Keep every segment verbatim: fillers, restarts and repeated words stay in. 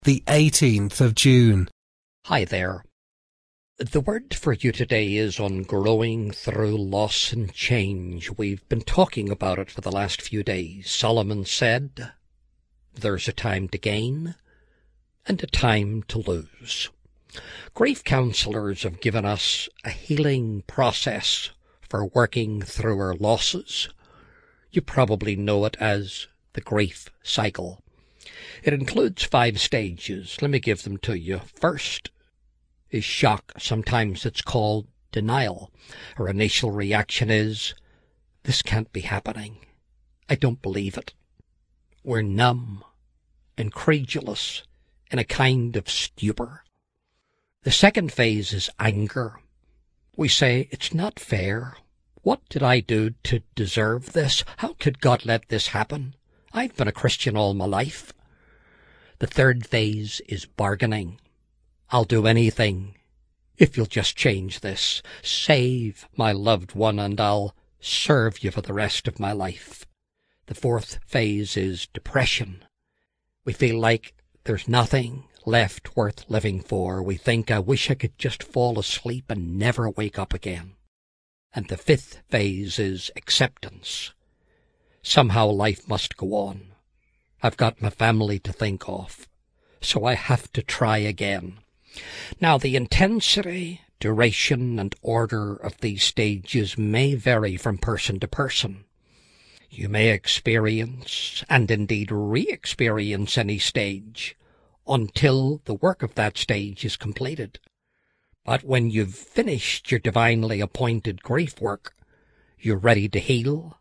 the eighteenth of June. Hi there. The word for you today is on growing through loss and change. We've been talking about it for the last few days. Solomon said, there's a time to gain and a time to lose. Grief counselors have given us a healing process for working through our losses. You probably know it as the grief cycle. It includes five stages. Let me give them to you. First is shock. Sometimes it's called denial. Our initial reaction is, this can't be happening. I don't believe it. We're numb, incredulous, in a kind of stupor. The second phase is anger. We say, it's not fair. What did I do to deserve this? How could God let this happen? I've been a Christian all my life. The third phase is bargaining. I'll do anything if you'll just change this. Save my loved one and I'll serve you for the rest of my life. The fourth phase is depression. We feel like there's nothing left worth living for. We think, I wish I could just fall asleep and never wake up again. And the fifth phase is acceptance. Somehow life must go on. I've got my family to think of, so I have to try again. Now, the intensity, duration, and order of these stages may vary from person to person. You may experience, and indeed re-experience any stage, until the work of that stage is completed. But when you've finished your divinely appointed grief work, you're ready to heal,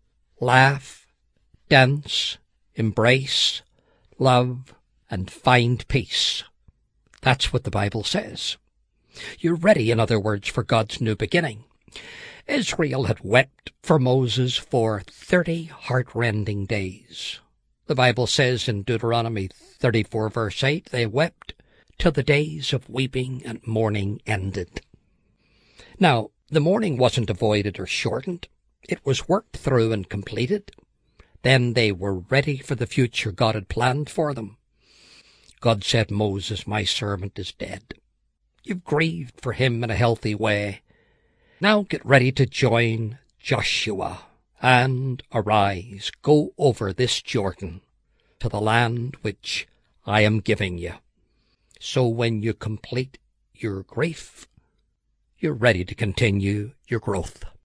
laugh, dance, embrace, love, and find peace. That's what the Bible says. You're ready, in other words, for God's new beginning. Israel had wept for Moses for thirty heart-rending days. The Bible says in Deuteronomy thirty-four, verse eight, they wept till the days of weeping and mourning ended. Now, the mourning wasn't avoided or shortened. It was worked through and completed. Then they were ready for the future God had planned for them. God said, Moses, my servant, is dead. You've grieved for him in a healthy way. Now get ready to join Joshua and arise, go over this Jordan to the land which I am giving you. So when you complete your grief, you're ready to continue your growth.